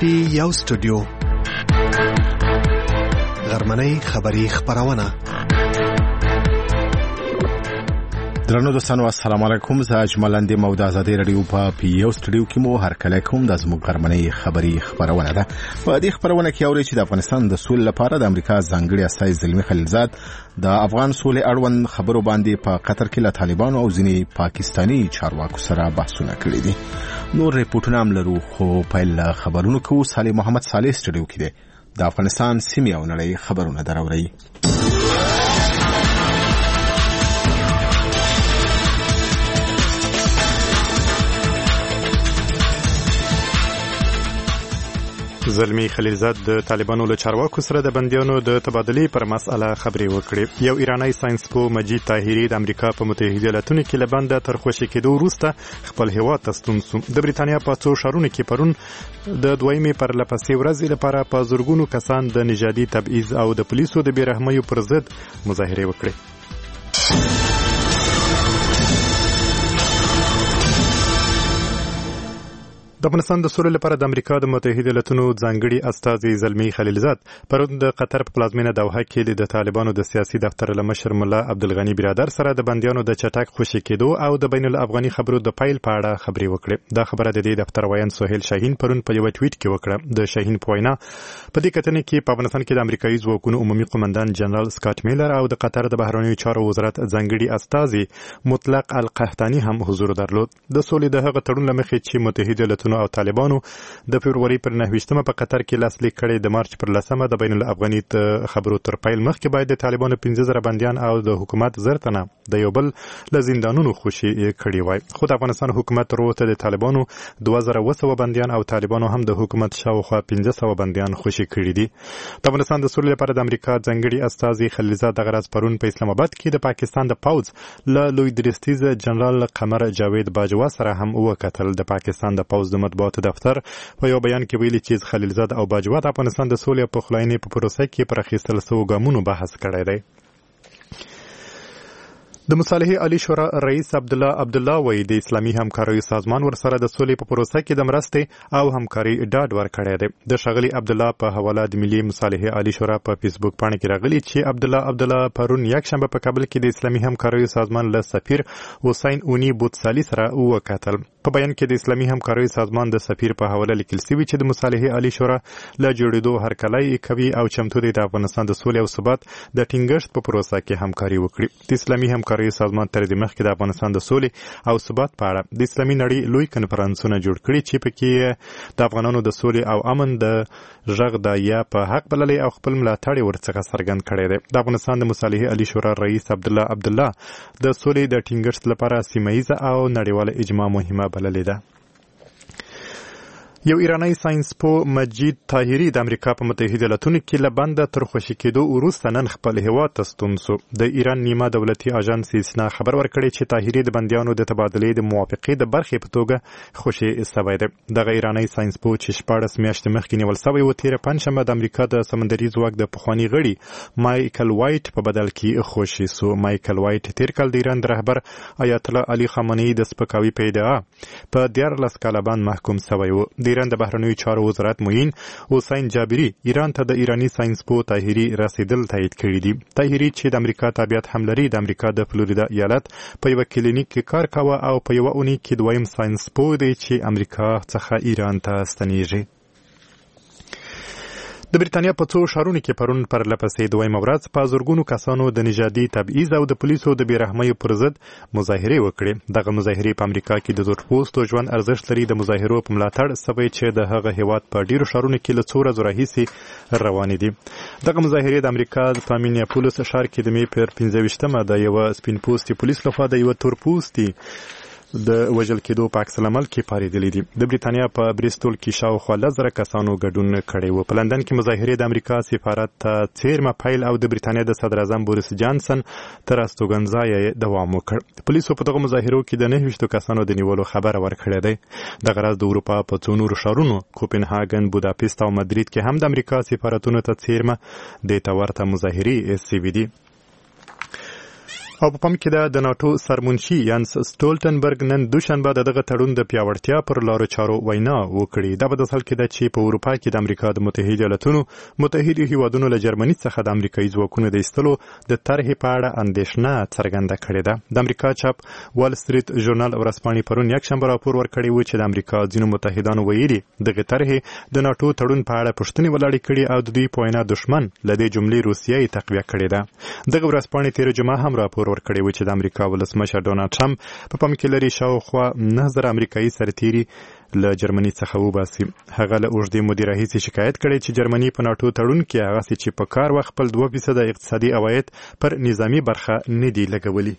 یو سټوډیو غرمنۍ خبری خبرونه. درنو دوستانو السلام علیکم. زه اجمل اندې مو د آزادۍ رادیو په یو سټوډیو کې مو هر کله کوم د زموږ غرمنۍ خبری خبرونه ده. په دې خبرونه کې اورئ چې د افغانستان د سولې لپاره د امریکا ځانګړي استازي زلمی خلیلزاد د افغان سولې اړوند خبرو باندې په قطر کې له طالبانو او ځینې پاکستاني چارواکو سره بحثونه کړي دي. نور ریپورتونه هم لرو خو پیل خبرونو کو صالح محمد صالح سټوډیو کې دی د افغانستان سیمې او نړۍ خبرونه دراوړي. زلمی خلیلزاد د طالبانو له چارواکو سره د بندیانو د تبادلې پر مسأله خبرې وکړې. یو ایرانی ساينسپو مجید طاهری د امریکا په متحده ایالاتونو کې له بنده تر خوشي کېدو وروسته خپل هیواد ته ستون شو. د بریتانیا په څو ښارونو کې پرون د دویمې پرلپسې ورځې لپاره په زرګونو کسان د نژادي تبعیض او د پولیسو د بې رحمیو پر ضد مظاهرې وکړې. د افغانستان د سولې لپاره د امریکا د متحده ایالاتونو ځانګړي استازي زلمی خلیلزاد پرون د قطر په پلازمینه دوحه کې د طالبانو د سیاسي دفتر له مشر ملا عبدالغنی برادر سره د بندیانو د چټک خوشي کېدو او د بین الافغاني خبرو د پیل په اړه خبرې وکړې. دا خبره د دې دفتر وایي سهیل شاهین پرون په یو ټویټ کې وکړه. د شاهین په وینا په دې کتنې کې په افغانستان کې د امریکایي ځواکونو عمومي قومندان جنرال سکاټ میلر او د قطر د بهرنیو چارو وزارت ځانګړي استازي مطلق القحطاني هم حضور درلود. د سولې د هغه تړون لمخې چې متحده ایالاتونو او طالبانو د فبرवरी پر 9 په قطر کې لاسلیک کړي د مارچ پر 10 د بین الافغاني خبرو تر پیل مخکې باید د طالبانو 15000 بنديان او د حکومت زرتنه د یو بل له زندانونو خوشي کړي وای. خو د افغانستان حکومت وروسته د طالبانو 2200 بنديان او طالبانو هم د حکومت شاوخوا 1500 بنديان خوشي کړي دي. د افغانستان د سولې لپاره د امریکا ځانګړي استازي خلیلزاد د غرض پرون په اسلام آباد کې د پاکستان د پوز له لوی درستیز جنرال قمر جاوید باجوا سره هم وکتل. د پاکستان د پوز د مطبوعاتو دفتر په یو بیان کې ویلي چې خلیلزاد او باجوا د افغانستان د سولې په خلاینې په پروسه کې پر اخیستل شویو ګامونو بحث کړی دی. د مصالحې عالی شورا رئیس عبدالله وایي د اسلامي همکاریو سازمان ورسره د سولې په پروسه کې د مرستې او همکاري ډاډ ورکړی دی. د ښاغلي عبدالله په حواله د ملي مصالحې عالی شورا په فیسبوک پاڼه کې راغلي چې عبدالله پرون یکشنبه په کابل کې د اسلامي همکاریو سازمان له سفیر حسین اونی بوتسالي سره وکتل. په بیان کې د اسلامي همکاریو سازمان د سفیر په حواله لیکل شوی چې د مصالحې عالی شورا له جوړېدو هرکلی کوي او چمتو دی د افغانستان د سولې او ثبات د ټینګښت په پروسه کې همکاري وکړي. د اسلامي همکاریو سازمان تر دې مخکې د افغانستان د سولې او ثبات په اړه د اسلامي نړۍ لوی کنفرانسونه جوړ کړي چې پکې د افغانانو د سولې او امن د غږ د یا په حق بللې او خپل ملاتړ ورڅخه څرګند کړی دی. د افغانستان د مصالحې عالی شورا رئیس عبدالله د سولې د ټینګښت لپاره سیمه او نړیواله اجماع مهمه بللې ده. یو ایرانی ساينسپو مجید طاهری د امریکا په متحده ایالاتونو کې له بنده تر خوشي کېدو وروسته نن خپل هیواد ته ستون شو. د ایران نیمه دولتي اژانس سنا خبر ورکړی چې طاهری د بندیانو د تبادلې د موافقې د برخې په توګه خوشي شوی دی. دغه ایرانی ساينسپو چې 14 میاشتې مخکې نیول شوی و تیر پنځشنبه د امریکا د سمندري ځواک د پخوانی غړي مایکل وایټ په بدل کې خوشي شو. مایکل وایټ تیر کال د ایران رهبر آیت الله علي خامنه‌ای د سپکاوي په ادعا په 14 کاله باندې محکوم شوی و. د ایران د بهرنیو چارو وزارت معین حسین جابری ایران ته د ایرانی ساينسپو طاهری رسیدل تایید کړی دی. طاهری چې د امریکا تابعیت هم لري د امریکا د فلوریدا ایالت په یو کلینیک کې کار کاوه او په یو اونۍ کې دویم ساينسپو دی چې امریکا څخه ایران ته ستنیږي. د بریتانیا په څو ښارونو کې پرون پرلپسې دویمه ورځ په زرګونو کسانو د نژادي تبعیض او د پولیسو د بې رحمیو پر ضد مظاهرې وکړې. دغه مظاهرې په امریکا کې د تورپوستو ژوند ارزښت لري د مظاهرو په ملاتړ سوی چې د هغه هیواد په ډیرو ښارونو کې له څو ورځو راهیسې روانې دي. دغه مظاهرې د امریکا په مینیاپولیس ښار کې د مې پر 25 د یو سپین پوستي پولیس لخوا د یو تورپوستي د وژل کېدو په عکس العمل کې پارېدلې دي. د بریتانیا په بریستول کې شاوخوا 10,000 کسانو ګډون کړی و. په لندن کې مظاهرې د امریکا سفارت ته څیرمه پیل او د بریتانیا د صدر اعظم بوریس جانسن تر استوګنځای دوام وکړ. پولیسو په دغه مظاهرو کې د 29 کسانو د نیولو خبر ورکړی دی. د غرض د اروپا په څو نورو ښارونو کوپنهاګن، بوداپست او مدرید کې هم د امریکا سفارتونو ته څیرمه د ورته مظاهرې سوي دي. او په پام کې د ناتو سرمنشي یانس سټولټنبرګ نن دوشنبه دغه تړون د پیاوړتیا پر لارو چارو وینا وکړي. دا په داسې حال کې ده چې په اروپا کې د امریکا د متحده ایالاتونو متحده هیوادونو له جرمني څخه د امریکایي ځواکونو د ایستلو د طرحې په اړه اندېښنه څرګنده کړې ده. د امریکا چاپ وال سټریټ ژورنال ورځپاڼې پرون یکشنبه راپور ورکړی و چې د امریکا ځینو متحدانو ویلي دغه طرحې د ناتو تړون په اړه پوښتنې ولاړې کړي او د دوی په وینا دښمن له دې جملې روسیه یې تقویه کړې ده. دغه ورځپاڼې تېره جمعه هم راپور ورکړی و چې د امریکا ولسمشر ډونالډ ټرمپ په پام کې لري شاوخوا 9000 امریکایي سرتیري له جرمني څخه وباسي. هغه له اوږدې مودې راهیسې شکایت کړی چې جرمني په ناتو تړون کې هغسې چې په کار وخت خپل 2% اقتصادي عواید پر نظامي برخه نه دي لګولي.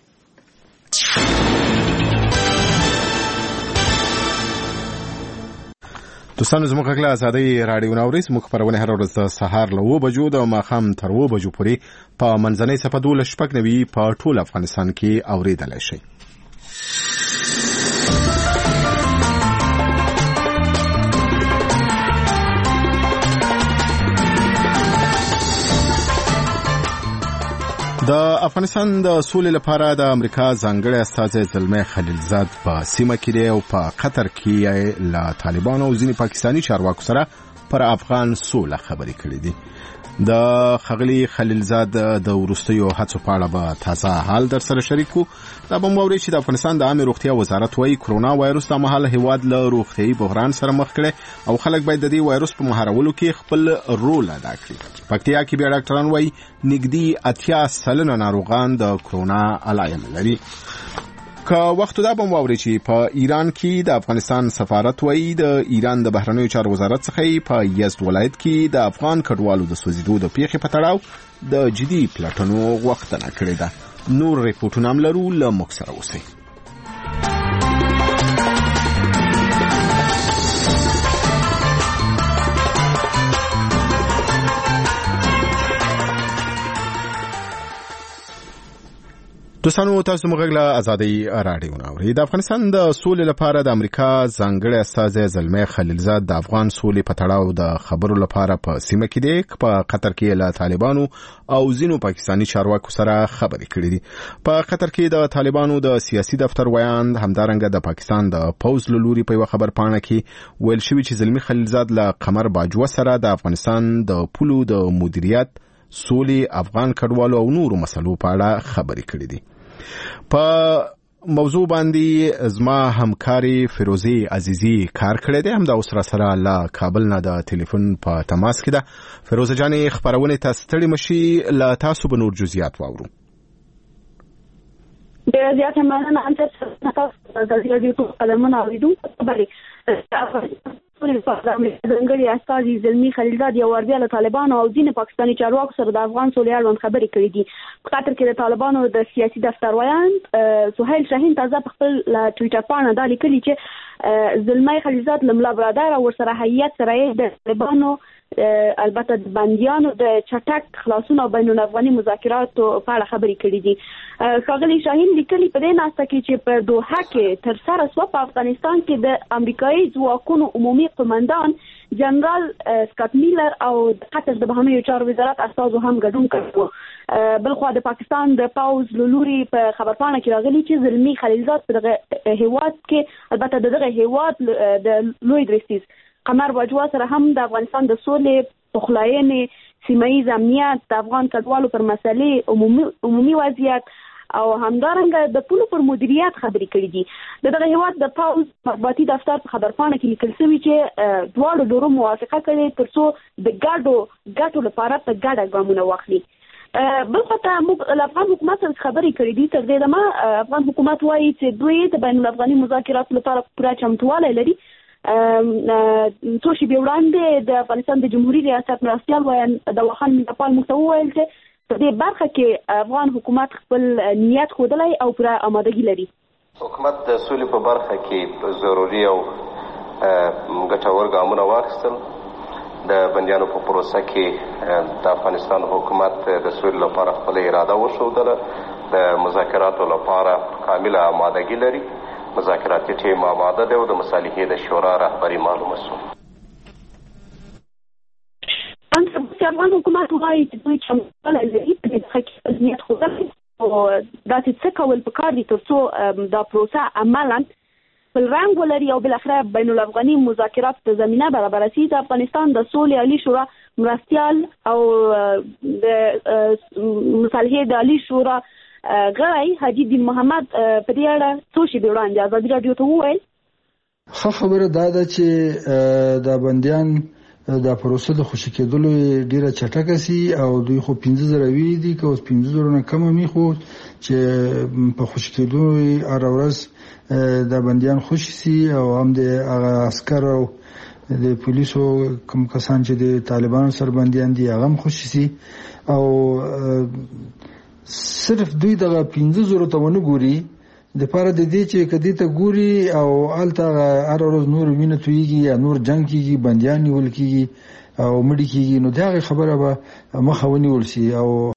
دوستانو زموږ غږ له ازادۍ راډیو ناوري زموږ خپرونې هره ورځ د سهار له 7 بجو د ماښام تر 7 بجو پورې په منځنۍ صفحه 12 په ټول افغانستان کې اورېدلی شئ. د افغانستان د سولې لپاره د امریکا ځانګړی استازی زلمی خلیلزاد په سیمه کې دی او په قطر کې له طالبانو او ځینې پاکستاني چارواکو سره پر افغان سوله خبرې کړې دي. د ښاغلي خلیلزاد د وروستیو هڅو په اړه به تازه حال در سره شریکو. دا به مو واورئ چې د افغانستان د عامې روغتیا وزارت وایي کرونا وایرس د مهال هیواد له روغتیایي بحران سره مخ کړي او خلک باید د دې وایرس په مهارولو کې خپل رول ادا کړي. پکتیا کې بیا ډاکټران وایي نږدې 80% ناروغان د کرونا علایم لري. که وخت دا به مو واورئ چې په ایران کې د افغانستان سفارت وایي د ایران د بهرنیو چارو وزارت څخه په یزد ولایت کې د افغان کډوالو د سوځېدو د پیښې په تړاو د جدي پلټنو غوښتنه کړې ده. نور ریپورټونه هم لرو، له موږ سره اوسئ. دوستانو تاسو موږ له ازادۍ راډیو ناوري. د افغانستان د سولې لپاره د امریکا ځانګړی استازی زلمی خلیلزاد د افغان سولې په تړاو د خبرو لپاره په سیمه کې دی. په قطر کې له طالبانو او ځینو پاکستاني چارواکو سره خبرې کړې دي. په قطر کې د طالبانو د سیاسي دفتر ویاند همدارنګه د پاکستان د پوز له لوري په یوه خبر پاڼه کې ویل شوي چې زلمی خلیلزاد له قمر باجوه سره د افغانستان د پولو د مدیریت، سولې، افغان کډوالو او نورو مسلو په اړه خبرې کړې دي. په موضوع باندې زما همکاري فیروزی عزیزی کار کړی دی، همدا اوس را سره له کابل نه د ټلیفون په تماس کې ده. فیروزه جانې خپرونې ته ستړي مشي، له تاسو به نور جزئیات واورو. ډېره زیاته مننه انت تاسو د ریډیو قدمونه اوریدونکو خبرې ځانګړي استازي زلمی خلیلزاد یو ور بیا له طالبانو او ځینې پاکستاني چارواکو سره د افغان سولې اړوند خبرې کړې دي. په قطر کې د طالبانو د سیاسي دفتر ویاند سهیل شاهین تازه په خپل ټویټر باندې دا لیکلي چې زلمی خلیلزاد له ملا برادر او ورسره هیئت سره د طالبانو البته د بندیانو د چټک خلاصون او بین الافغاني مذاکراتو په اړه خبرې کړې دي. ښاغلي شاهین لیکلي په دې ناسته کې چې په دوحه کې تر سره سوه په افغانستان کې د امریکایي ځواکونو عمومي قماندان جنرال سکاټ میلر او د قطر د بهرنیو چارو وزارت استازو هم ګډون کړی. بلخوا د پاکستان د پوز له لوري په خبرپاڼه کې راغلي چې زلمی خلیلزاد په دغه هیواد کې البته دغه هیواد د لوی درستیز قمر باجوه سره هم د افغانستان د سولې، پخلاینې، سیمه ییز امنیت، د افغان کډوالو پر مسلې، عمومي وضعیت او همدارنګه د پولو پر مدیریت خبرې کړې دي. دغه هیواد د پوز مطبوعاتي دفتر په خبرپاڼه کې لیکل شوي چې دواړو ډورو موافقه کړې ترڅو د ګټو لپاره په ګډه ګامونه واخلي. بل خواته موږ له افغان حکومت سره خبرې کړې دي. تر دې دمه افغان حکومت وایي چې دوی د بین الافغاني مذاکراتو لپاره پوره چمتووالی لري. څو شېبې وړاندې د افغانستان د جمهوري ریاست مرستیال ویاند دواخان میرپال موږ ته وویل چې په دې برخه کې افغان حکومت خپل نیت ښودلی او پوره آمادګي لري. حکومت د سولې په برخه کې ضروري او ګټور ګامونه واخیستل. د بندیانو په پروسه کې د افغانستان حکومت د سولې لپاره خپل اراده وښودله. د مذاکراتو لپاره کامله آمادګي لري. مذاکراتي ټیم آماده دی او د مصالحې د شورا رهبري معلومه شو. افغان حکومت وایي چې دوی چمتوالی لري په دې برخه کې خپل نیت ښودلی داسې څه کول پکار دي ترڅو دا پروسه عملاً بل رنګ ولري او بل اخره بین الافغاني مذاکرات ته زمینه برابر شي. د افغانستان د سولې عالی شورا مرستیال او د مصالحې د عالی شورا غړی حاجي دین محمد په دې اړه څه شي وړاندې ازادي رادیو ته وویل. خبره دا ده چې د بندیان دا پروسه د خوشی کېدلو ډیره چټکه سي او دوی خو 15,000 وی دي که اوس 15,000 نه کم می خو چې په خوشی کېدلو هر ورځ د بندیان خوشی سي او هم د عسكر او د پولیسو کوم کسان چې د طالبانو سره بندیان دي هغه هم خوشی سي او صرف دوی دغه 15,000 ته ونه ګوري د پاره د دې چې کدی ته ګوري او الته هر ورځ نور وینه تویږي یا نور جنگ کیږي بنديان نیول کیږي او مړي کیږي نو دا خبره به مخه ونیول شي. او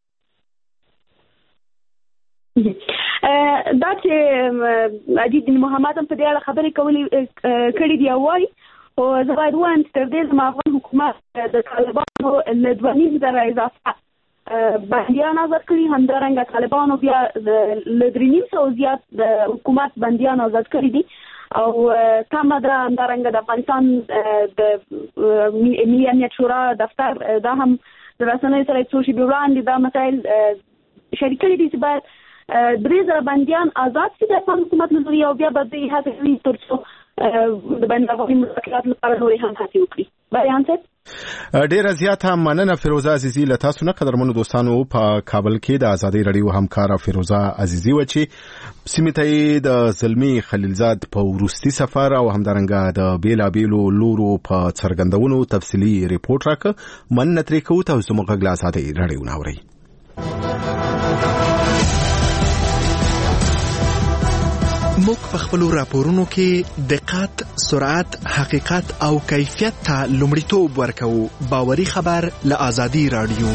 دا چې حاجي دین محمد هم په دې اړه خبرې کړې دي او وايي او زه باید وایم چې تر دې زما افغان حکومت د طالبانو له 2.5 اضافه بندیان آزاد کړي، همدارنګه طالبانو بیا له 3.5 زیات د حکومت بندیان آزاد کړي دي او تمه ده همدارنګه د افغانستان د ملي امنیت شورا دفتر دا هم د رسنیو سره څو شی وړاندې دا مسایل شریک کړي دي چې باید 3,000 بندیان آزاد شي د افغان حکومت له لوري او بیا به دوی هڅه کوي ترڅو د بین الافغاني مذاکرات لپاره نورې هم هڅې وکړي. بیان صاحب ډیره زیاته مننه فیروزه عزیزی له تاسو نه. قدرمنو دوستانو په کابل کې د آزادۍ رادیو همکار فیروزه عزیزی و چې سیمې ته د زلمی خلیلزاد په وروستي سفر او همدارنګه د بیلابیلو لورو په څرګندونو تفصیلی ریپورت راک مننه ترې کوو. تاسو موږ غږ آزادۍ رادیو ناوري. موږ په خپلو راپورونو کې دقت، سرعت، حقیقت او کیفیت ته لومړیتوب ورکوو. باوري خبر له آزادي رادیو.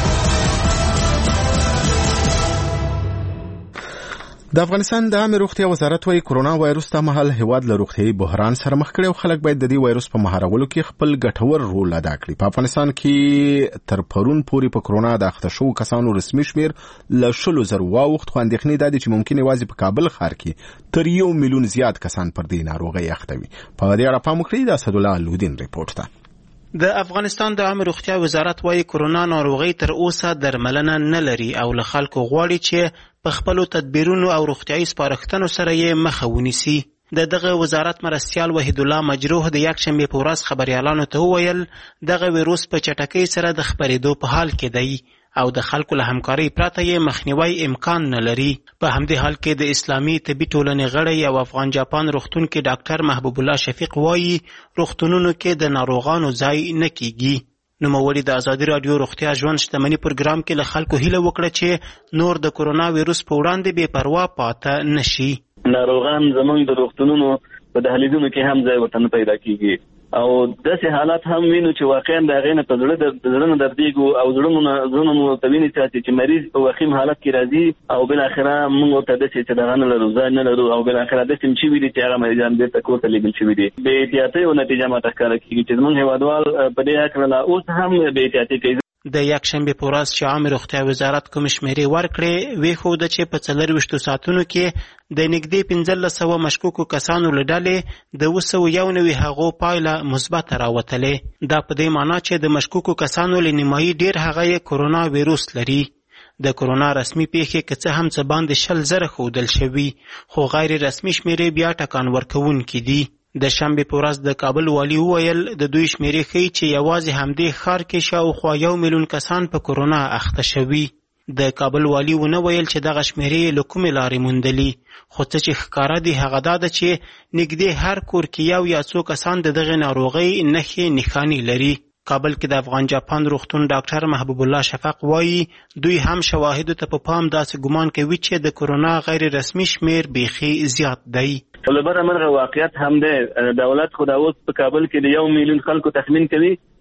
د افغانستان د عامه روغتیا وزارت وايي کرونا وایروس ته مهال هیواد له روغتیايي بحران سره مخ کړي او خلک باید د دې وایروس په مهارولو کې خپل ګټور رول ادا کړي. په افغانستان کې تر پرون پورې په کرونا د اخته شوو کسانو رسمي شمیر له 100,000 واوښت، خو اندېښنې دا دي چې ممکن یوازې په کابل ښار کې تر 1 میلیون زیات کسان پر دې ناروغۍ اخته وي. په دې اړه پام وکړئ. د اسدالله الودین ریپورت ته. د افغانستان د عامه روغتیا وزارت وايي کرونا ناروغي تر اوسه درملنه نه لري او له خلکو غواړي چې په خپلو تدبیرونو او روغتیايي سپارښتنو سره یې مخه ونیسي. د دغه وزارت مرستیال وحید الله مجروح د یکشنبه په ورځ خبريالانو ته وویل دغه ویروس په چټکۍ سره د خپرېدو په حال کې دی او د خلکو له همکارۍ پرته یې مخنیوي امکان نه لري. په همدې حال کې د اسلامي طبي ټولنې غړی او افغان جاپان روغتون کې ډاکټر محبوب الله شفیق وایي روغتونونو کې د ناروغانو ځای نه کیږي. نوموړي د آزادي رادیو روغتیا ژوند شتمني پروګرام کې له خلکو هیله وکړه چې نور د کرونا ویروس په وړاندې بې پروا پاته نشي. ناروغان زموږ د روغتونونو په دهلیزونو کې هم ځای ورته نه پیدا کیږي او داسې حالات هم وینو چې واقعا د هغې نه په زړه نه دردېږو او زړونو ته وینې ساتي چې مریض په وخیم حالت کې راځي او بالاخره موږ ورته داسې چې دغه نه لرو ځای نه لرو او بالاخره داسې هم شوي دي چې هغه مریضان بېرته کور ته لېږل شوي دي. بې احتیاطۍ او نتیجه ماته ښکاره کېږي چې زموږ هېوادوال په دې هکله لا اوس هم بې احتیاطي کوي. د یکشنبه په ورځ چې عامه روغتیا وزارت کوم شمیرې ورکړې وښوده چې په 24 ساعتونو کې د نږدې 1500 مشکوکو کسانو له ډلې د 291 هغو پایله مثبته راوتلې. دا په دې معنی چې د مشکوکو کسانو له نیمایي ډیر هغه کرونا ویروس لري. د کرونا رسمي پیښې که څه هم څه باندې 20,000 ښودل شوي خو غیر رسمي شمیرې بیا ټکان ورکوونکي دي. د شنبه په ورځ د کابل والی وویل د دوی شمیرې ښیي چې یوازې همدې ښار کې شاوخوا 1 میلیون کسان په کرونا اخته شوي. د کابل والی ونه ویل چې دغه شمیرې له کومې لارې موندلي خو څه چې ښکاره دي هغه دا ده چې نږدې هر کور کې یو یا څو کسان د دغې ناروغۍ نښې نښانې لري. کابل کې د افغان جاپان روغتون ډاکټر محبوب الله شفیق وایي دوی هم شواهدو ته په پام داسې ګمان کوي چې د کرونا غیر رسمي شمیر بیخي زیات دی. ولبره مرغه واقعیت هم ده دولت خو دا اوس په کابل کې د 1 میلیون خلکو تخمین کوي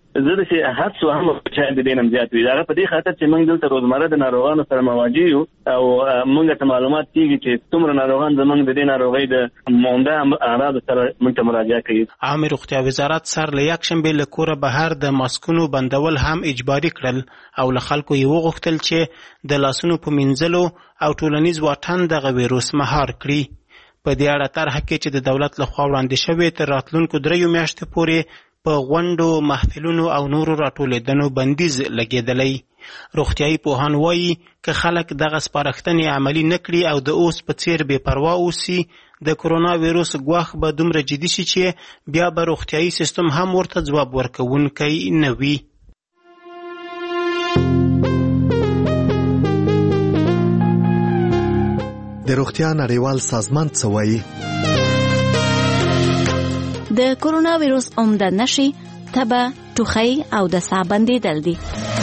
زه د حادثو هم چې د دینم زیات وي. دا په دې خاطر چې موږ دلته روزمره د ناروغانو سره مواجه یو او موږ ته معلومات کیږي چې څومره ناروغان زموږ د دې ناروغۍ د مونده اعراض سره موږ ته مراجعه کوي. عامه روغتیا وزارت سر له یکشنبه له کوره بهر د ماسکونو بندول هم اجباري کړل او له خلکو یې وغوښتل چې د لاسونو په مینځلو او ټولنیز واټن دغه ویروس مهار کړي. په دې اړه طرحه کې چې د دولت لخوا وړاندې شوې تر راتلونکو 3 میاشتو پورې په غونډو، محفلونو او نورو راټولېدنو بندیز لګېدلی. روغتیایي پوهان وایي که خلک دغه سپارښتنې عملي نه کړي او د اوس په څیر بې پروا اوسي، د کرونا ویروس ګواښ به دومره جدي شي چې بیا به روغتیایي سیستم هم ورته ځواب ورکوونکی نه وي. د روغتیا نړیوال سازمان څه وایي؟ د کرونا ویروس عمده نښې تبه، ټوخی او د ساه بندېدل دي.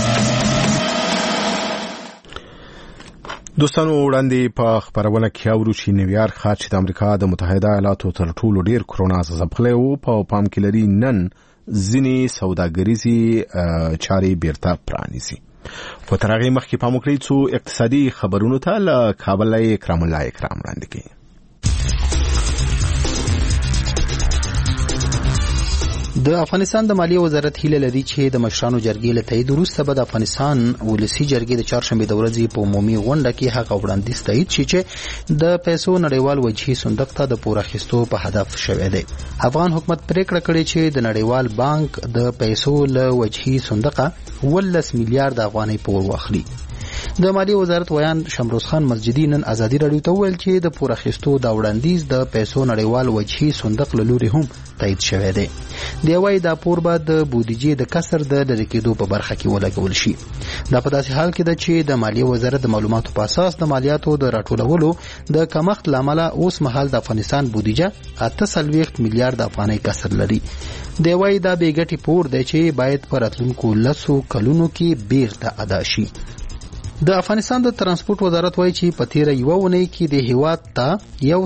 دوستانو وړاندې په خبرونه کې اورو چې نیویارک ښار چې د امریکا د متحده ایالاتو تر ټولو ډیر کرونا ځپلی و په پام کې لري نن ځینې سوداګریزي چارې بیرته پرانیزي. خو تر هغې مخکې پام وکړئ څو اقتصادي خبرونو ته له کابل اکرام الله اکرام وړاندې کوي. د افغانستان د مالیې وزارت هیله لري چې د مشرانو جرګې له تایید وروسته به د افغانستان ولسي جرګې د چهارشنبې د ورځې په عمومي غونډه کې هغه وړاندیز تایید شي چې د پیسو نړیوال وجهي صندوق ته د پور اخیستو په هدف شوی دی. افغان حکومت پریکړه کړې چې د نړیوال بانک د پیسو له وجهي صندوق 18 میلیارډ افغانۍ پور واخلي. د مالیې وزارت ویان شمروز خان مسجدي نن ازادي راډیو ته وویل چې د پور اخیستو دا وړاندیز د پیسو نړیوال وجهي صندوق له لوري هم تایید شوی دی. دی وايي دا پور به د بودیجې د کسر د لرې کېدو په برخه کې ولګول شي. دا په داسې حال کې ده چې د مالیې وزارت د معلوماتو په اساس د مالیاتو د راټولولو د کمښت له امله اوس مهال د افغانستان بودیجه 48 میلیارډ افغانۍ کسر لري. دی وايي دا بې ګټې پور دی چې باید په راتلونکو 10 کلونو کې بیرته ادا شي. د افغانستان د ترانسپورت وزارت وایي چې په تیره یوه اونۍ کې د هیواد ته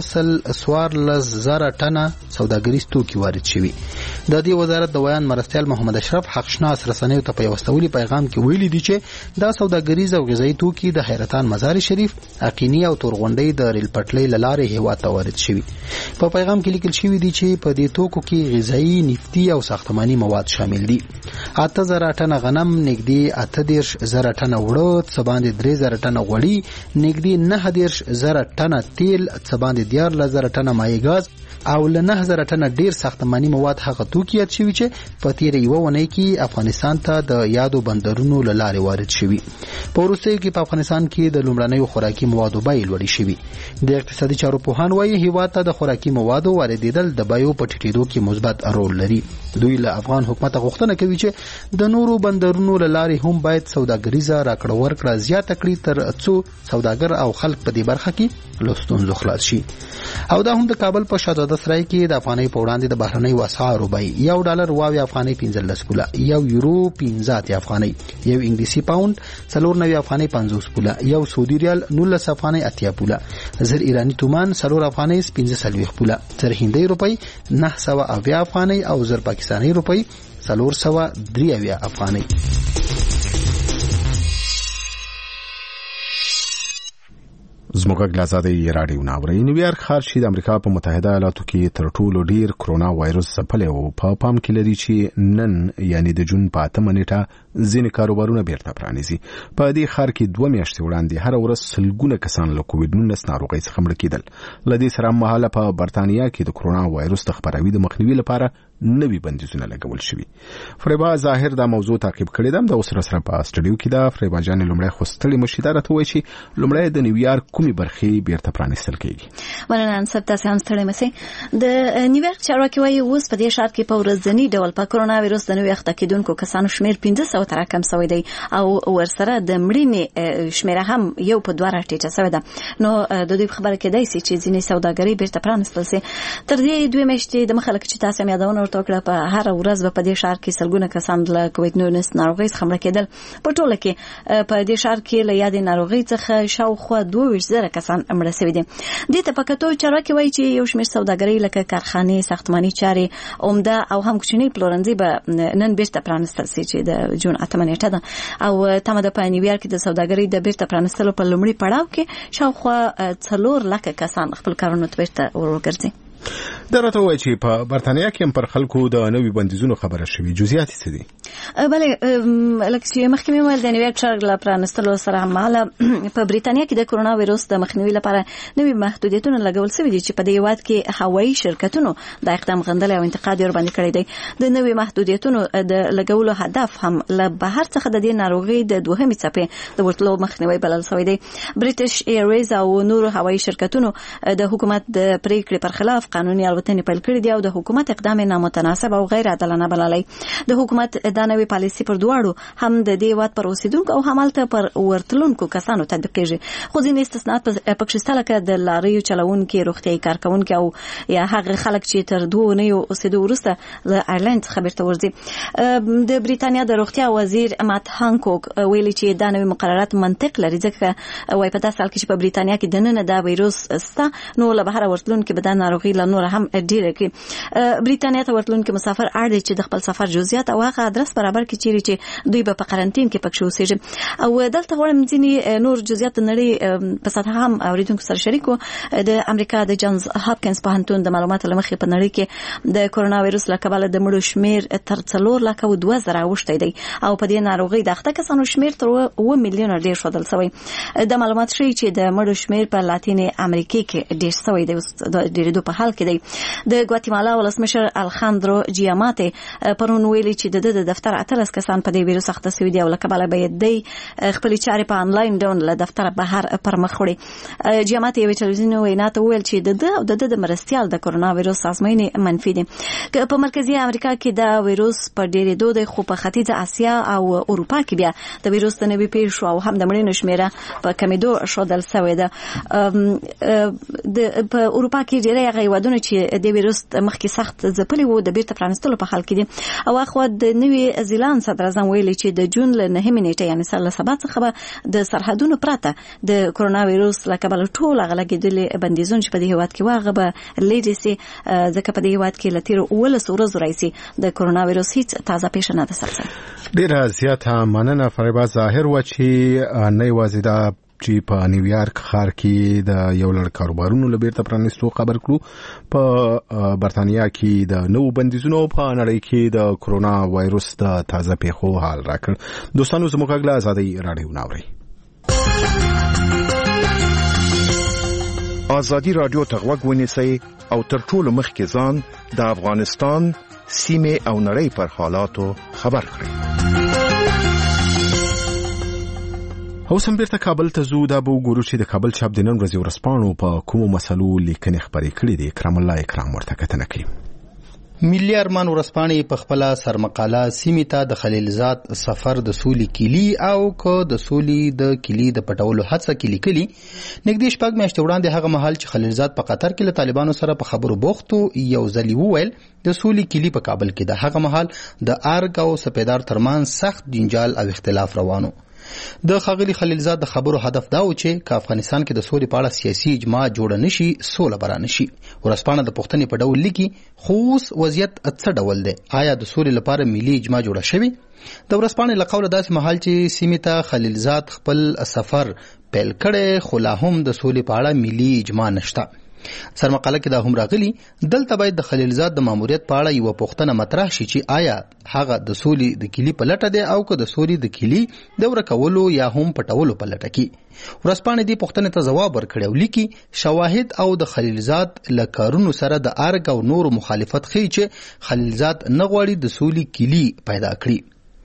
114,000 ټنه سوداګریز توکي وارد شوي. د دې وزارت د ویان مرستیال محمد اشرف حقشناس رسنیو ته په یو استولي پیغام کې ویلي دي چې دا سوداګریز او غذایي توکي د حیرتان مزار شریف، اقینی او تورغونډۍ د ریل پټلۍ له لارې هیواد ته وارد شوي. په پیغام کې لیکل شوي دي چې په دې توکو کې غذایي، نفتي او ساختماني مواد شامل دي. 8,000 ټنه غنم، نږدې 38,000 ټنه وړه، څه باندې 3,000 ټنه غوړي، نږدې 9,000 ټنه تیل، څه باندې 14,000 ټنه مایع ګاز او له 9,000 ټنه ډیر ساختماني مواد هغه توکي یاد شوي چې په تیره یوه اونۍ کې افغانستان ته د یادو بندرونو له لارې وارد شوي. په وروستیو کې په افغانستان کې د لومړنیو خوراکي موادو بیې لوړې شوي. د اقتصادي چارو پوهان وایي هیواد ته د خوراکي موادو واردېدل د بیو په ټیټېدو کې مثبت رول لري. دوی له افغان حکومت غوښتنه کوي چې د نورو بندرونو له لارې هم باید سوداګریزه راکړه ورکړه زیاته کړي تر څو سوداګر او خلک په دې برخه کې له ستونزو خلاص شي. او دا هم د کابل په شهزاده سرای کې د افغانۍ په وړاندې د بهرنیو اسعارو بیې $1 واوی افغانۍ 15 پوله، €1 15 افغانۍ، یو انګلیسي پاوند 94 افغانۍ 50 پوله، یو سعودي ریال 19 افغانۍ 80 پوله، زر ایرانی تومان 4 افغانۍ 15 پوله، زر هندۍ روپۍ 970 افغانۍ او زر پاکستاني روپۍ 403 افغانۍ. زموږ غلازادي راډیو ناوړي. نیویارک ښار چې د امریکا په متحده ایالاتو کې تر ټولو ډیر کرونا وایروس ځپلی و په پام کې لري چې نن یعنی د جون په 8 نیټه ځینې کاروبارونه بیرته پرانیزي. په دې ښار کې 2 میاشتې وړاندې هر ورځ سلګونه کسان له کووډ-19 ناروغۍ څخه مړه کېدل. له دې سره مهاله په برتانیا کې د کرونا وایروس د خپراوي د مخنیوي لپاره نوي بندیزونه لګول شوي. فریبا ظاهر دا موضوع تعقیب کړی ده. د سره په سټډیو کې ده. فریبا جان لومړی خو ستړي مشیدار ته وایي چې لومړی د نیویارک کومې برخې بیرته پرانیستل کېږي. مننه سب تاسو هم ستړي مسئ. د نیویارک چارواکي وایي اوس په دې ښار کې په ورځني ډول په کرونا وایروس د نوي اخته کېدونکو کسانو شمیر 1500 تر کم شوی دی او ورسره د مړینې شمیر هم یو په 2 راټیټه شوی ده. نو د دې خبره کېدای شي چې ځینې سوداګري بیرته پرانیستل شي. تر دې 2 میاشتې د مخالک چې تاسو یادونه پورته کړه په هر ورځ په دې شهر کې سلګونه کسان له کووډ 19 ناروغۍ څخه مړه کېدل. په ټوله کې په دې شهر کې له یادې ناروغۍ څخه شاوخوا 22,000 کسان مړه شوي دي. دې ته په کتو چارواکي وایي چې یو شمېر سوداګرۍ لکه کارخانې، ساختماني چارې، عمده او هم کوچني پلورنځي به نن بیرته پرانستل شي چې د جون 8 نیټه ده او تمه ده په نیویارک کې د سوداګرۍ د بیرته پرانستلو په لومړي پړاو کې شاوخوا 4 لکه کسان خپل کارونه ته بیرته ورګرځي. دا راته وایي چې په برتانیا کې هم پر خلکو د نوي بندیزونو خبره شوې. جزئیات څه دي؟ بله لکه چې مخکې مې ویل د نیویارک ښار له پرانستلو سره هممهاله په بریتانیا کې د کرونا وایرس د مخنیوي لپاره نوي محدودیتونه لګول شوي دي چې په دې هیواد کې هوایي شرکتونو د اقدام غندلی او انتقاد یې ورباندې کړی دی. د نوي محدودیتونو د لګولو هدف هم له بهر څخه د دې ناروغۍ د دوهمې څپې د ورتلو مخنیوي بلل شوی دی. بریټیش ایرویز او نورو هوایي شرکتونو د حکومت د پریکړې پر خلاف قانوني الوتنې پیل کړې دي او د حکومت اقدام نامتناسب او غیر عادلانه بللی. د حکومت دا نوې پالیسي پر دواړو هم د دې هیواد پر اوسیدونکو او همالته پر ورتلونکو کسانو تطبیق کېږي. خو ځینې استثناءات پکې شته لکه د لاریو چلوونکي، روغتیايي کارکوونکي او یا هغه خلک چې تر 2 اونیو اوسېدو وروسته له آیرلند څخه بیرته ورځي. د بریتانیا د روغتیا وزیر مات هانکوک ویلي چې دا نوې مقررات منطق لري ځکه وایي په داسې حال کې چې په بریتانیا کې دننه دا وایروس شته نو له بهره ورتلونکي به دا ناروغي له نور هم ډیره کې. بریتانیا ته ورتلونکي مسافر اړ دي چې د خپل سفر جزئیات او هغه ادرس برابر کړي چې دوی به په قرنټین کې پکې اوسېږي. او دلته غواړم ځینې نور جزئیات نړۍ په سطح هم اوریدونکو سره شریکو. د امریکا د جانز هاپکینز پوهنتون د معلوماتو له مخې په نړۍ کې د کرونا وایرس له کبله د مړو شمیر تر 4,02,000 اوښتی دی او په دې ناروغۍ د اخته کسانو شمیر تر 1 میلیون ډیر ښودل شوی. د معلومات ښیي چې د مړو شمیر په لاتینې امریکا کې ډیر شوی دی، د ډیرېدو په حال کې دی. د ګواتیمالا ولسمشر الخاندرو جیاماتي پرون ویلي چې د دفتر 18 کسان په دې وایرس اخته شوي دي او له کبله به دی خپل چارې په انلاین ډول له دفتر بهر پر مخ وړي. جیاماتي یو تلویزیوني وینا ته ویل چې د مرستيال د کرونا وایرس ازموینې منفي دي. په مرکزی امریکا کې دا وایرس په ډیرېدو دی خو په ختیځه اسیا او اروپا کې بیا د وایرس د نوي پیښو او هم د مړینو شمیره په کمیدو ښودل شوې ده. په اروپا کې ډیری هغه هیوادونه چې د وایرس مخکې سخت ځپلي وو د بیرته پرانستلو په حال کې دي. او اخو د نوي زیلاند صدر اعظم ویلي چې د جون له 9 نیټه یعنی سره سبا څخه به د سرحدونو پرته د کرونا وایرس له کبله ټول غلګېدلې بندیزونه چې په دې هیواد کې واغه به لري سي ځکه په دې هیواد کې لتیر 19 ورځې راځي د کرونا وایرس هیڅ تازه پیښه نه ده سره. ډیره زیاته مننه فریبا. ظاهر و چې نه یوازې دا چې په نیویارک ښار کې د یو لړ کاروبارونو له بیرته پرانیستو خبر کړو، په برتانیا کې د نوو بندیزونو په نړۍ کې د کرونا وایرس د تازه پیښو حال راکړ. دوستانو زموږ غږ له آزادۍ راډیو ناوري. آزادی رادیو ته غوږ ونیسئ او تر ټولو مخکې ځان د افغانستان سیمه او نړۍ پر حالاتو خبر کړئ. اوس هم بیرته کابل ته ځو. دا به وګورو چې د کابل چاپ د نن ورځې ورځپاڼو په کومو مسلو لیکنې خپرې کړې دي. اکرام الله اکرام ورته کتنه کوي. ملي ارمان ورځپاڼې په خپل سرمقاله سیمې ته د خلیلزاد سفر د سولې کلی او کو د سولې د کلی د پټولو هڅه کې لیکلي. نږدې شپږ میاشتې وړاندې هغه مهال چې خلیلزاد په قطر کې له طالبانو سره په خبرو بوختو یو ځلې وویل د سولې کلی په کابل کې د هغه مهال د ارګ او سپیدار ترمن سخت جنجال او اختلاف روانو. د خاغلی خلیلزاد د خبرو هدف دا و چې که افغانستان کې د سولې په اړه سیاسي اجماع جوړ نشي سوله به رانشي. ورځپاڼه د پوښتنې په ډول لیکي خو اوس وضعیت څه ډول دی؟ آیا د سولې لپاره ملي اجماع جوړه شوې؟ د ورځپاڼې له قوله داسې مهال چې سیمې ته خلیلزاد خپل سفر پیل کړی خو لا هم د سولې په اړه ملي اجماع نشته. سرمقاله کې دا هم راغلي دلته باید د خلیلزاد د ماموریت په اړه یو پوښتنه مطرح شي چې آیا هغه د سولې د کلی په لټه دی او که د سولې د کلی د ورکولو یا هم پټولو په لټه کې. ورځپاڼه دې پوښتنې ته ځواب ورکړی او لیکي شواهد او د خلیلزاد له کارونو سره د ارګ او نورو مخالفت ښیي چې خلیلزاد نه غواړي د سولې کلی پیدا کړي.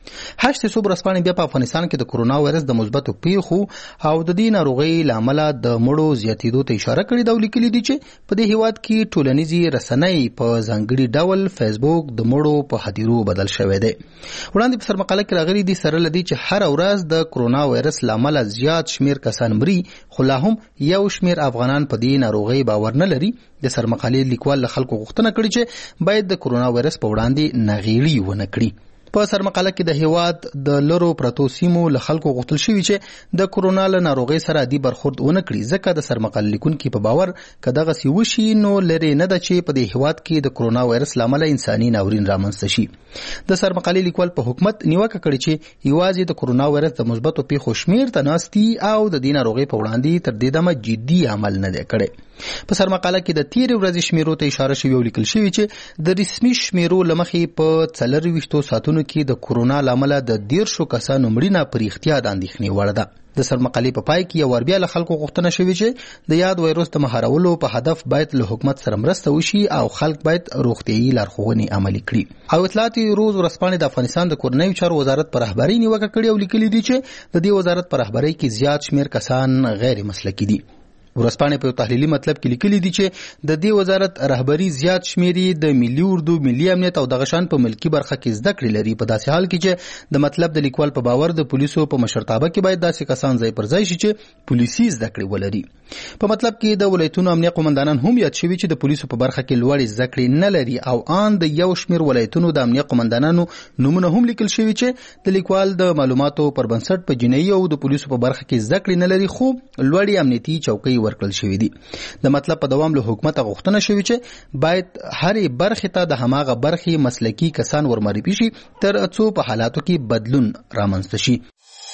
8 ورځپاڼې بیا په افغانستان کې د کرونا وایرس د مثبتو پیښو او د دې ناروغۍ لامل د مړو زیاتېدو ته اشاره کړې ده او لیکلي دي چې په دې هیواد کې ټولنیزي رسنۍ په ځانګړي ډول فیسبوک د مړو په هدیرو بدل شوی دی. وړاندې په سرمقاله کې راغلي دي سره لدی چې هر ورځ د کرونا وایرس لامل زیات شمیر کسان مري، خو لا هم یو شمیر افغانان په دې ناروغۍ باور نه لري. د سرمقالې لیکوال له خلکو غوښتنه کړې چې باید د کرونا وایرس په وړاندې نغیړي ونه کړي. په سرمقاله کې د هیواد د لرو پرتو سیمو له خلکو غوښتل شوی چې د کرونا له ناروغۍ سره عادي برخورد ونه کړي، ځکه د سرمقاله لیکونکي په باور که دغه سی وشي نو لري نه ده چې په دې هیواد کې د کرونا وایرس لامل انساني ناورین رامنځته شي. د سرمقالې لیکوال په حکومت نیوکه کړې چې یوازې د کرونا وایرس د مثبتو پیښو شمیر ته ناستي او د دې ناروغۍ په وړاندې تر دې دمه جدي عمل نه دی کړی. په سرمقاله کې د تیر ورځې شمیرو ته اشاره شوی او لیکل شوی چې د رسمي شمیرو لمخې په 24 ساعتونو کې د کرونا لامل د 13 کسانو مړینه پر اختیار د اندېښنې وړ ده. د سرمقالې په پای کې یو ور بیا له خلکو غوښتنه شوې چې د یاد وایرس د مهارولو په هدف باید له حکومت سره مرسته وشي او خلک باید روغتیايي لارښوونې عملي کړي. او اطلاعات روز ورځپاڼې د افغانستان د کورنیو چارو وزارت په رهبرۍ نیوکه کړې او لیکلي دي چې د دې وزارت په رهبرۍ کې زیات شمیر کسان غیر مسلکي دي. ورځپاڼې په تحلیلي مطلب کې لیکلي دي چې د دې وزارت رهبري زیات شمیري د ملي اردو، ملي امنیت او دغه شان په ملکی برخه کې زده کړې لري، په داسې حال کې چې د مطلب د لیکوال په باور د پولیسو په مشرتابه کې باید داسې کسان ځای پر ځای شي چې پولیسي زده کړې ولري. په مطلب کې د ولایتونو امنیه قومندانان هم یاد شوي چې د پولیسو په برخه کې لوړې زده کړې نه لري او ان د یو شمیر ولایتونو د امنیه قومندانانو نومونه هم لیکل شوي چې د لیکوال د معلوماتو پر بنسټ په جنایي او د پولیسو په برخه کې زده کړې نه لري، خو لوړې امنیتي چوکۍ ورکړل شوي دي. د مطلب په دوام له حکومت غوښتنه شوې چې باید هرې برخې ته د هماغه برخې مسلکي کسان ورمعرفي شي تر څو په حالاتو کې بدلون رامنځته شي.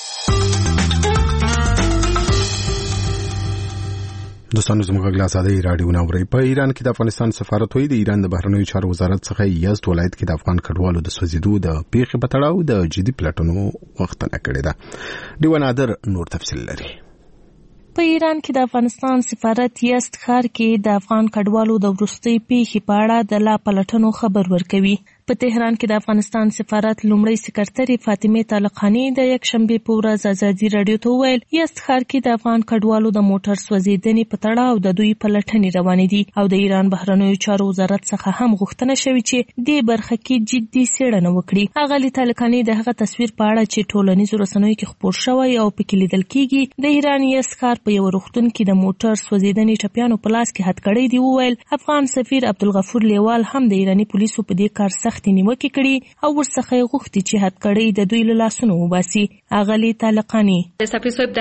دوستانو زموږ غږ له ازادۍ راډیو نه اورئ. په ایران کې د افغانستان سفارت وایي د ایران د بهرنیو چارو وزارت څخه یزد ولایت کې د افغان کډوالو د سوځېدو د پیښې په تړاو د جدي پلټنو غوښتنه کړې ده. ډیوه نادر نور تفصیل لري. په ایران کې د افغانستان سفارت یزد ښار کې د افغان کډوالو د وروستۍ پیښې په اړه د لا پلټنو خبر ورکوي. په تهران کې د افغانستان سفارت لومړی سکرټري فاطمه طالقانی د یکشنبه په ورځ ازادي رادیو ته وویل یزد ښار کې د افغان کډوالو د موټر سوځیدنې په تړاو د دوی پلټنې روانې دي او د ایران بهرنیو چارو وزارت څخه هم غوښتنه شوې چې دې برخه کې جدي څېړنه وکړي. اغلې طالقانی د هغه تصویر په اړه چې ټولنیزو رسنیو کې خپور شوی او پکې لیدل کېږي د ایران یزد ښار په یو روغتون کې د موټر سوځیدنې ټپیانو په لاس کې هد کړی دی. وویل افغان سفیر عبدالغفور لیوال هم د ایرانی پولیسو په دې کار سخت نیوکې کړي او ورڅخه غوښتي چې هد کړی د دوی له لاسونو وباسي. اغلی طالقانی سفیر صاحب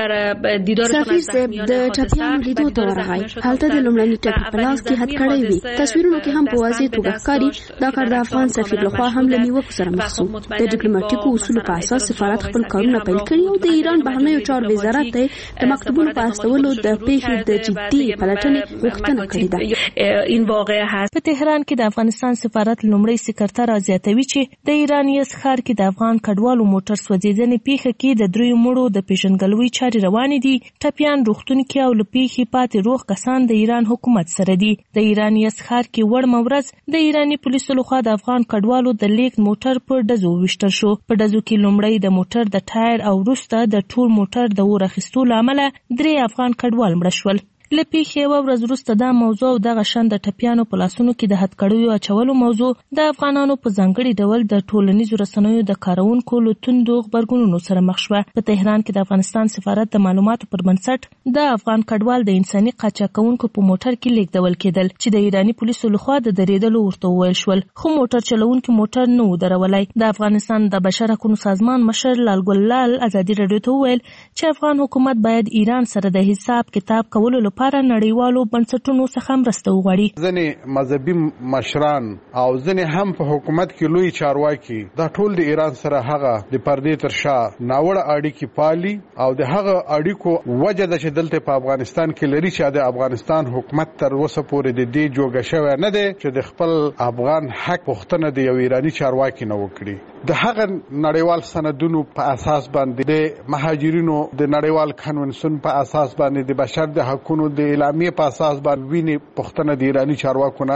د ټپیانو لیدو ته ورغی، هلته د لومړني ټپي په لاس کې هد کړی وي. تصویرونو کې هم په واضح توګه ښکاري دا کار د افغان سفیر لخوا هم له نیوکو سره مخ شو. د ډیپلوماټیکو اصولو په اساس سفارت خپل کارونه پیل کړي او د ایران بهرنیو چارو وزارت ته د مکتوبونو په استولو د پیښې د جدي پلټنې غوښتنه کړې ده. این واقعه هست. په تهران کې د افغانستان سفارت لومړی سکرټر زیاتوي چې د ایران یزد ښار کې د افغان کډوالو موټر سوځیدنې پیښه کې د دریو مړو د پیژندګلوۍ چارې روانې دي. ټپیان روغتون کې او له پیښې پاتې روغ کسان د ایران حکومت سره دي. د ایران یزد ښار کې وړمه ورځ د ایرانی پولیسو لخوا د افغان کډوالو د لیږد موټر په ډزو وویشتل شو. په ډزو کې لومړی د موټر د ټایر او وروسته د ټول موټر د اور اخیستو له امله 3 افغان کډوال مړه شول. له پیښې یوه ورځ وروسته دا موضوع او دغه شان د ټپیانو په لاسونو کې د هد کړیو اچولو موضوع د افغانانو په ځانګړي ډول د ټولنیزو رسنیو د کارونکو له توندو غبرګونونو سره مخ شوه. په تهران کې د افغانستان سفارت د معلوماتو پر بنسټ د افغان کډوال د انساني قاچاقونکو په موټر کې لیږدول کېدل چې د ایرانی پولیسو لخوا د درېدلو ورته وویل شول، خو موټر چلونکي موټر نه و درولای. د افغانستان د بشر حقوقو سازمان مشر لال ګلال ازادي رادیو ته وویل چې افغان حکومت باید ایران سره د حساب کتاب کولو لپاره نړیوالو بنسټونو څخه مرسته وغواړي. ځینې مذهبي مشران او ځینې هم په حکومت کې لوی چارواکي دا ټول د ایران سره هغه د پردې تر شا ناوړه اړیکې پالي او د هغه اړیکو وجه د چې دلته په افغانستان کې لري چې د افغانستان حکومت تر اوسه پورې د دې جوګه شوی نه دی چې د خپل افغان حق پوښتنه د یو ایرانی چارواکي نه وکړي. د هغه نړیوال سندونو په اساس باندې د مهاجرینو د نړیوال کنونسیون په اساس باندې د بشر د حقوقو د اعلامیې په اساس باندې ویني پښتنه د ایرانی چارواکو نه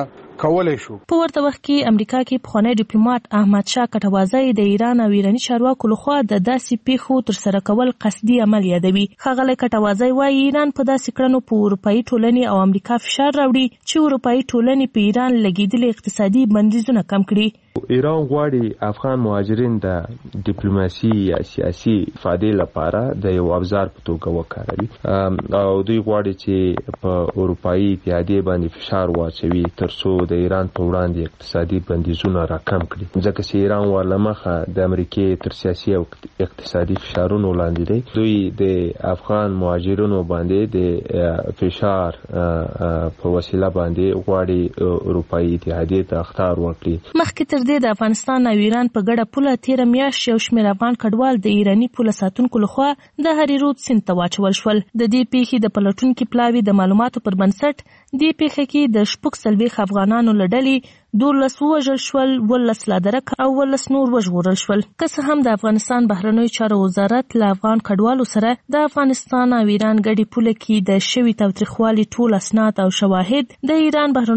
کولای شو. په ورته وخت کې امریکا کې پخوانی ډیپلوماټ احمد شاه کټوازی د ایران او ایراني چارواکو لخوا د داسې پیښو ترسره کول قصدي عمل یادوي. ښاغلی کټوازی وایي ایران په داسې کړنو په اروپایي ټولنې او امریکا فشار راوړي چې اروپایي ټولنې په ایران لګېدلي اقتصادي بندیزونه کم کړي. ایران غواړي افغان مهاجرین د ډیپلوماسي یا سیاسي فائدې لپاره د یو ابزار په توګه وکاروي او دوی غواړي چې په اروپایي اتحادیې باندې فشار واچوي ترڅو د ایران په وړاندې اقتصادي بندیزونه راکم کړي، ځکه چې ایران ورلمخه د امریکای تر سیاسي او اقتصادي فشارونو لاندې دی. دوی د افغان مهاجرینو باندې د فشار په وسیله باندې غواړي اروپایي اتحادیې ته اخطار ورکړي. مخکې د افغانستان او ایران په ګډه پوله تیره میاشت یو شمېر افغان کډوال د ایراني پوله ساتونکو لخوا د هری رود سیند ته واچول شول. د دې پیښې د پلټونکي پلاوي د معلوماتو پر بنسټ دې پیښه کې د 40 افغانانو له ډلې 12 ووژل شول، 12 لا درک او 12 نور وژغورل شول. که څه هم د افغانستان بهرنیو چارو وزارت له افغان کډوالو سره د افغانستان او ایران ګډې پوله کې د شوي تاوتریخوالي ټول اسناد او شواهد د ایران